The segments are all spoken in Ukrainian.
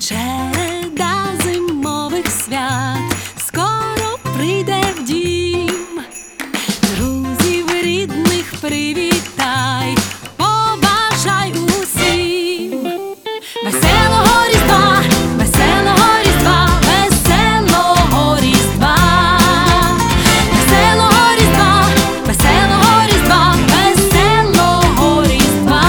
Череда зимових свят скоро прийде в дім. Друзів рідних привітай, побажай усім. Веселого Різдва, веселого Різдва, веселого Різдва. Веселого Різдва, веселого Різдва, веселого Різдва.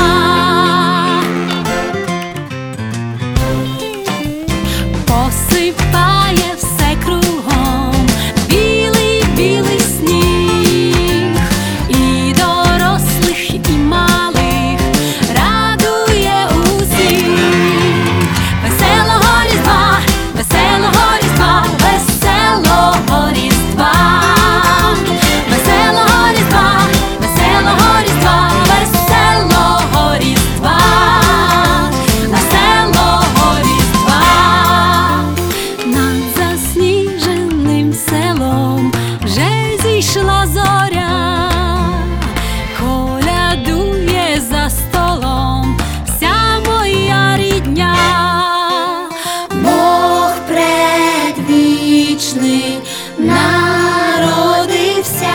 Посипає все кругом білий-білий сніг, і дорослих, і малих радує усіх. Веселого Різдва, веселого Різдва, веселого Різдва. Веселого Різдва, веселого Різдва, веселого Різдва. Веселого Різдва. Над засніженим селом вже зійшла зоря, колядує за столом вся моя рідня. Бог предвічний народився,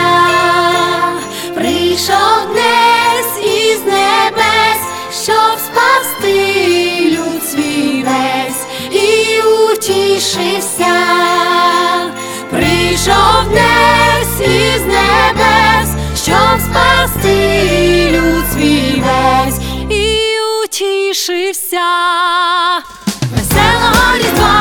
прийшов днес із небес, щоб спасти люд свій весь і утішився. Прийшов днес із небес, щоб спасти люд свій весь І утішився. Веселого Різдва,